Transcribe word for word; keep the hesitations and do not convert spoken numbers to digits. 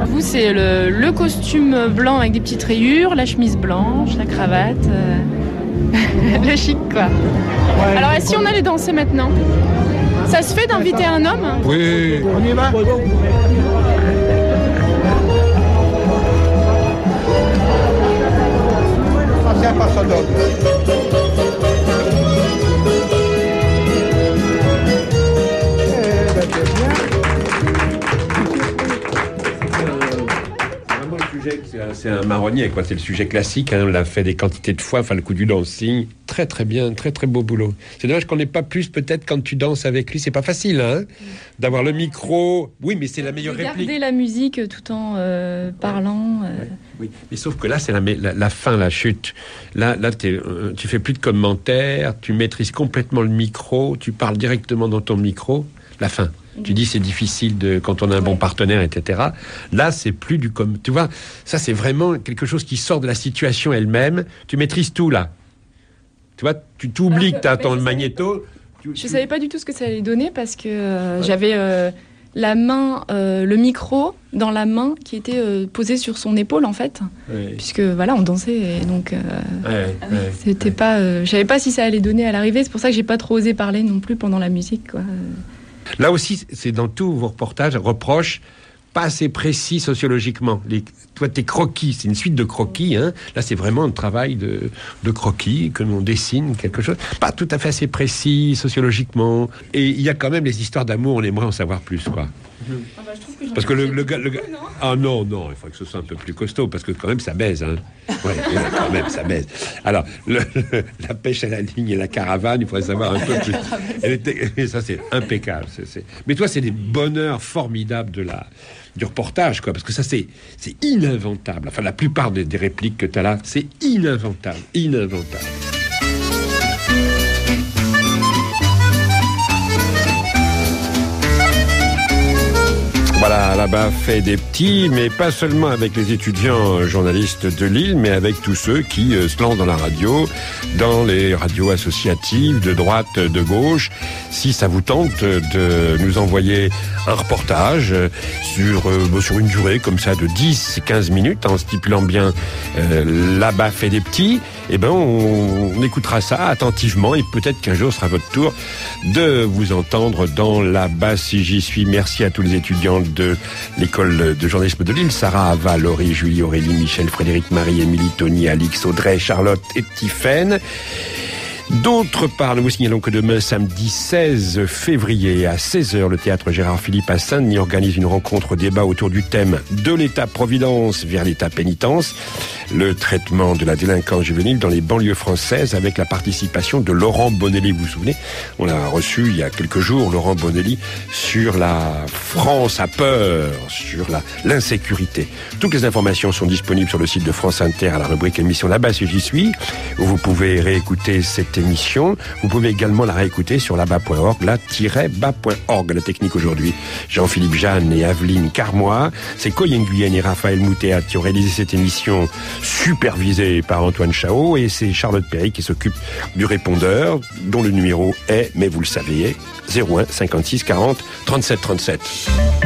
Vous, c'est le, le costume blanc avec des petites rayures, la chemise blanche, la cravate. Euh... le chic, quoi. Alors, et si on allait danser maintenant? Ça se fait d'inviter un homme? Oui. On y va. C'est un personne d'autre. C'est un marronnier, quoi. C'est le sujet classique. Hein. On l'a fait des quantités de fois. Enfin, le coup du dancing, très très bien, très très beau boulot. C'est dommage qu'on n'ait pas plus. Peut-être quand tu danses avec lui, c'est pas facile, hein, d'avoir le micro. Oui, mais c'est la meilleure garder réplique. Garder la musique tout en euh, parlant. Euh... Ouais. Oui, mais sauf que là, c'est la, la, la fin, la chute. Là, là, t'es, euh, tu fais plus de commentaires. Tu maîtrises complètement le micro. Tu parles directement dans ton micro. La fin. Tu dis c'est difficile de, quand on a un bon partenaire, et cetera. Là, c'est plus du comme. Tu vois, ça c'est vraiment quelque chose qui sort de la situation elle-même. Tu maîtrises tout là. Tu vois, tu t'oublies que tu as ton magnéto. Tu, je tu... savais pas du tout ce que ça allait donner parce que euh, ouais. j'avais euh, la main, euh, le micro dans la main qui était euh, posée sur son épaule en fait, ouais. puisque voilà on dansait et donc euh, ouais, ouais, c'était ouais. pas. Euh, je savais pas si ça allait donner à l'arrivée. C'est pour ça que j'ai pas trop osé parler non plus pendant la musique, quoi. Là aussi, c'est dans tous vos reportages, reproches, pas assez précis sociologiquement. Les, toi, tes croquis, c'est une suite de croquis. Hein. Là, c'est vraiment un travail de, de croquis, que l'on dessine quelque chose. Pas tout à fait assez précis sociologiquement. Et il y a quand même les histoires d'amour, on aimerait en savoir plus, quoi. Mmh. Ah bah, je trouve que parce que le, le gars... Le gars non ah non, non, il faut que ce soit un peu plus costaud, parce que quand même, ça baise. Hein. Ouais, quand même, ça baise. Alors, le, le, la pêche à la ligne et la caravane, il faudrait savoir un peu plus. Elle était, ça, c'est impeccable. C'est, c'est... Mais toi, c'est des bonheurs formidables de la... du reportage, quoi, parce que ça, c'est, c'est ininventable. Enfin, la plupart des, des répliques que tu as là, c'est ininventable, ininventable. Voilà, là-bas fait des petits, mais pas seulement avec les étudiants journalistes de Lille, mais avec tous ceux qui euh, se lancent dans la radio, dans les radios associatives, de droite, de gauche. Si ça vous tente de nous envoyer un reportage sur, euh, sur une durée comme ça de dix à quinze minutes, en stipulant bien euh, là-bas fait des petits, eh ben on, on écoutera ça attentivement et peut-être qu'un jour sera votre tour de vous entendre dans là-bas si j'y suis. Merci à tous les étudiants de l'école de journalisme de Lille, Sarah, Ava, Laurie, Julie, Aurélie, Michel, Frédéric, Marie, Émilie, Tony, Alix, Audrey, Charlotte et Tiffaine. D'autre part, nous vous signalons que demain, samedi seize février, à seize heures, le théâtre Gérard Philippe à Saint-Denis organise une rencontre débat autour du thème de l'État-providence vers l'État-pénitence, le traitement de la délinquance juvénile dans les banlieues françaises, avec la participation de Laurent Bonelli. Vous vous souvenez, on l'a reçu il y a quelques jours, Laurent Bonelli, sur la France à peur, sur la, l'insécurité. Toutes les informations sont disponibles sur le site de France Inter à la rubrique émission Là-bas si j'y suis, où vous pouvez réécouter cette émission. Vous pouvez également la réécouter sur là-bas point org, là-bas point org. La technique aujourd'hui, Jean-Philippe Jeanne et Aveline Carmois. C'est Coyen Guyenne et Raphaël Moutéat qui ont réalisé cette émission supervisée par Antoine Chao, et c'est Charlotte Perry qui s'occupe du répondeur, dont le numéro est, mais vous le savez, zéro un cinquante-six quarante trente-sept trente-sept.